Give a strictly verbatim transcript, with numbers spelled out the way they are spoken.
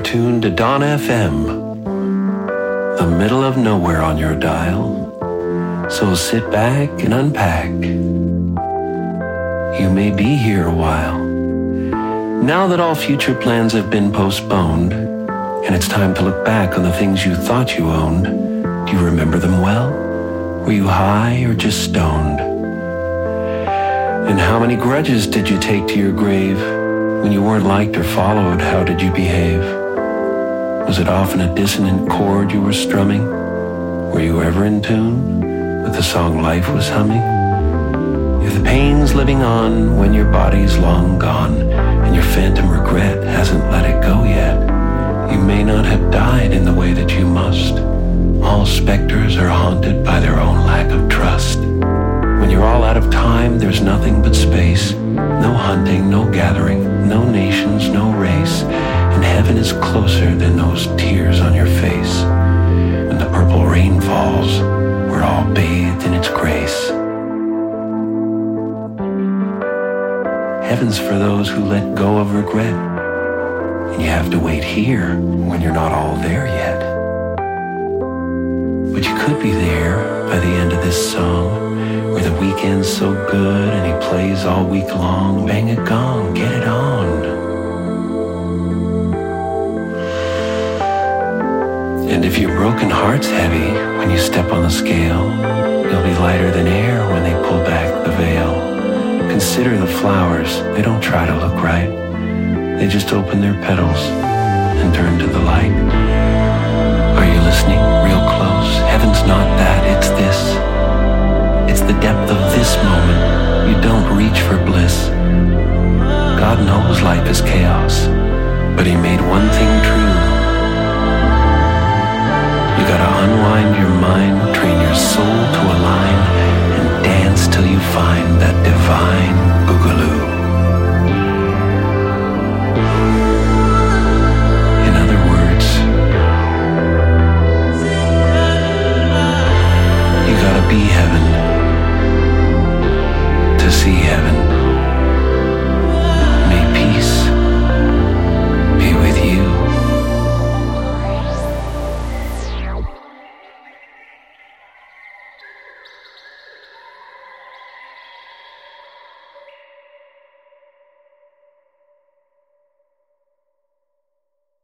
tuned to Dawn F M, the middle of nowhere on your dial. So sit back and unpack. You may be here a while. Now that all future plans have been postponed, and it's time to look back on the things you thought you owned, do you remember them well? Were you high or just stoned? And how many grudges did you take to your grave? When you weren't liked or followed, how did you behave? Was it often a dissonant chord you were strumming? Were you ever in tune with the song life was humming? If the pain's living on when your body's long gone and your phantom regret hasn't let it go yet, you may not have died in the way that you must. All specters are haunted by their own lack of trust. When you're all out of time, there's nothing but space. No hunting, no gathering, no nations, no race. And heaven is closer than those tears on your face. When the purple rain falls, we're all bathed in its grace. Heaven's for those who let go of regret. And you have to wait here when you're not all there yet. But you could be there by the end of this song, where the weekend's so good and he plays all week long. Bang a gong, get it on. And if your broken heart's heavy when you step on the scale, you'll be lighter than air when they pull back the veil. Consider the flowers, they don't try to look right. They just open their petals and turn to the light. Are you listening real close? Heaven's not that, it's this. It's the depth of this moment. You don't reach for bliss. God knows life is chaos, but he made one thing true. You gotta unwind your mind, train your soul to align, and dance till you find that divine boogaloo.